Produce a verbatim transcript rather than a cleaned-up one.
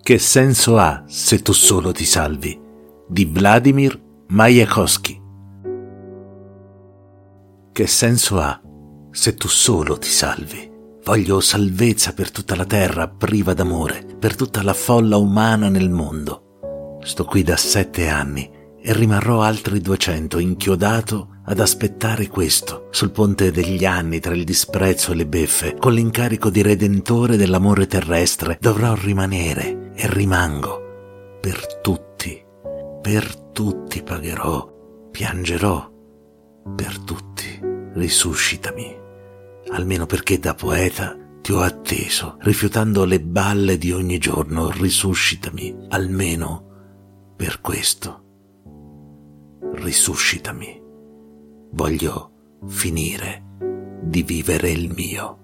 Che senso ha se tu solo ti salvi? Di Vladimir Majakovskij. Che senso ha se tu solo ti salvi? Voglio salvezza per tutta la terra priva d'amore, per tutta la folla umana nel mondo. Sto qui da sette anni e rimarrò altri duecento inchiodato ad aspettare questo, sul ponte degli anni tra il disprezzo e le beffe, con l'incarico di redentore dell'amore terrestre. Dovrò rimanere e rimango per tutti, per tutti pagherò, piangerò per tutti. Risuscitami, almeno perché da poeta ti ho atteso, rifiutando le balle di ogni giorno. Risuscitami, almeno per questo. Risuscitami. Voglio finire di vivere il mio.